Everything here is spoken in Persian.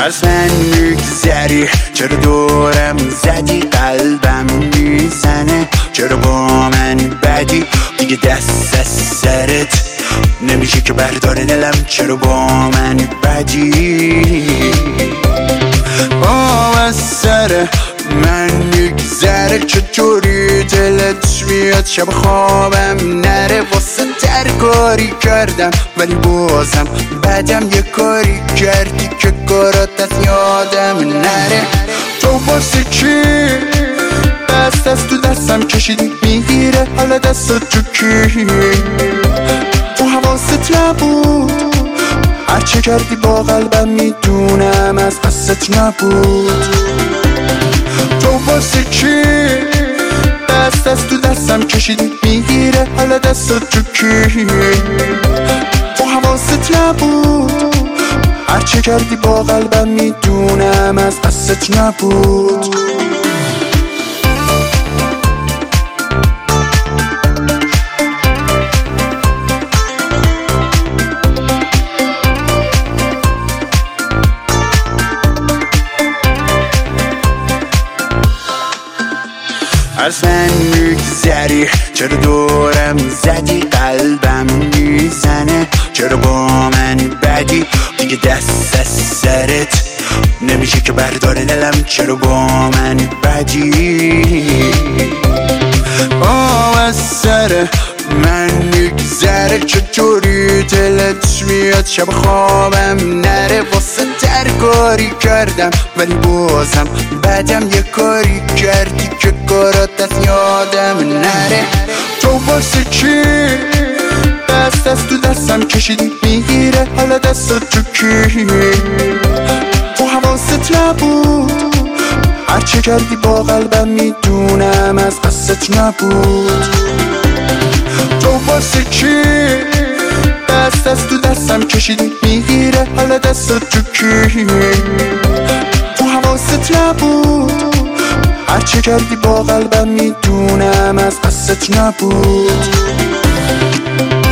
از من میگذری، چرا دورم زدی؟ قلبم میزنه، چرا با من بدی؟ دیگه دست از سرت نمیشه که برداره دلم، چرا با من بدی؟ از سر من میگذره، چطوری دلت میاد شب خوابم نره؟ واسه کاری کردم ولی بازم بدم، یه کاری کردی که کارات از یادم نره. تو واسه کی دست از تو دستم کشیدی میگیره حالا دست تو کی؟ تو حواست نبود هرچه کردی با قلبم، میدونم از قصدت نبود. تو واسه کی دست از تو دستم کشیدی میگیره حالا دست تو کی؟ تو حواست نبود هرچه کردی با قلبم، میدونم از قصدت نبود. از من میگذری، چرا دورم زدی؟ قلبم میزنه، چرا با من بدی؟ دیگه دست از سرت نمیشه که برداره دلم، چرا با من بدی؟ از سر من میگذره، چطوری دلت میاد شب خوابم نره؟ واسه کاری کردم ولی بازم بدم، یه کاری کردی که کارات از یادم نره. تو واسه کی دست از تو دستم کشیدی میگیره حالا دست تو کی؟ تو حواست نبود هرچه کردی با قلبم، میدونم از قصدت نبود. تو واسه کی دست از تو دستم کشیدی میگیره حالا دست تو کی؟ تو حواست نبود هرچه کردی با قلبم، میدونم از قصدت نبود.